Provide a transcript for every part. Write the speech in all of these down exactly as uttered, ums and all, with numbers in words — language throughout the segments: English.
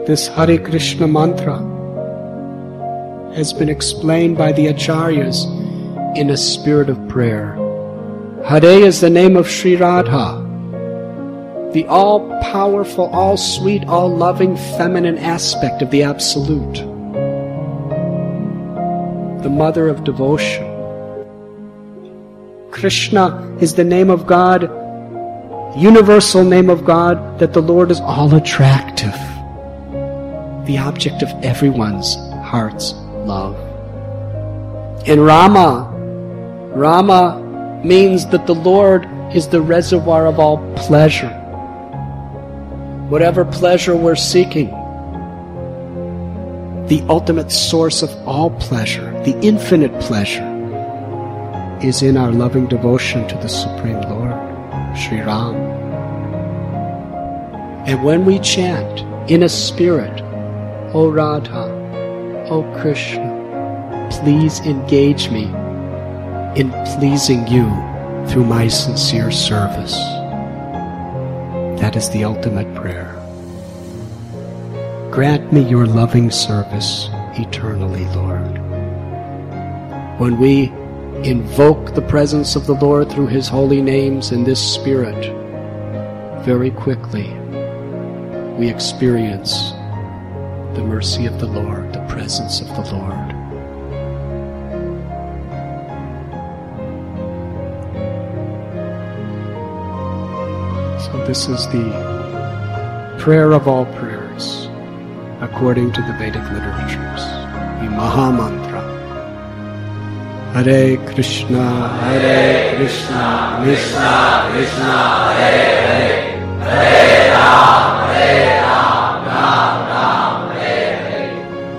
This Hare Krishna mantra has been explained by the Acharyas in a spirit of prayer. Hare is the name of Sri Radha, the all-powerful, all-sweet, all-loving feminine aspect of the Absolute, the mother of devotion. Krishna is the name of God, universal name of God, that the Lord is all-attractive, the object of everyone's heart's love. And Rama, Rama means that the Lord is the reservoir of all pleasure. Whatever pleasure we're seeking, the ultimate source of all pleasure, the infinite pleasure, is in our loving devotion to the Supreme Lord, Sri Ram. And when we chant in a spirit, O Radha, O Krishna, please engage me in pleasing you through my sincere service. That is the ultimate prayer. Grant me your loving service eternally, Lord. When we invoke the presence of the Lord through His holy names in this spirit, very quickly we experience the mercy of the Lord, the presence of the Lord. So this is the prayer of all prayers, according to the Vedic literatures, the Mahamantra. Hare Krishna, Hare Krishna, Krishna Krishna, Hare Hare, Hare Ram, Hare Ram, Ram Ram, Hare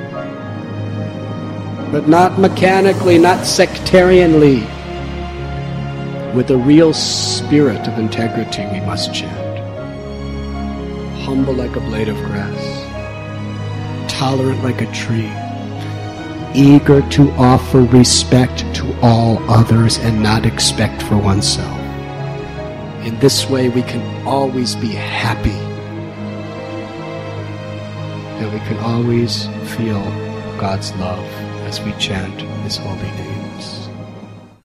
Hare. But not mechanically, not sectarianly. With a real spirit of integrity we must chant. Humble like a blade of grass, tolerant like a tree, eager to offer respect to all others and not expect for oneself. In this way we can always be happy, and we can always feel God's love as we chant His holy name.